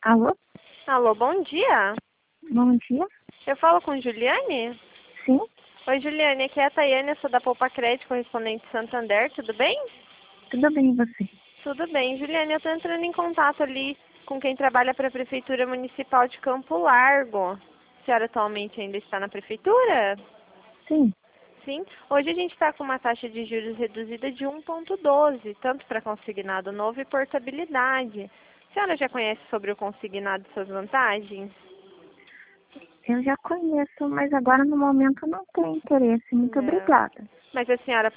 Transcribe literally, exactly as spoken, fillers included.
Alô? Alô, bom dia. Bom dia. Eu falo com Juliane? Sim, Oi, Juliane, aqui é a Tayane, eu sou da Poupa Crédito, correspondente Santander, tudo bem? tudo bem e você? Tudo bem. Juliane, eu estou entrando em contato ali com quem trabalha para a Prefeitura Municipal de Campo Largo. A senhora atualmente ainda está na Prefeitura? Sim, Sim. Hoje a gente está com uma taxa de juros reduzida de um vírgula doze, tanto para consignado novo e portabilidade. A senhora já conhece sobre o consignado e suas vantagens? eu já conheço, mas agora no momento não tenho interesse. Muito Não. obrigada. Mas a senhora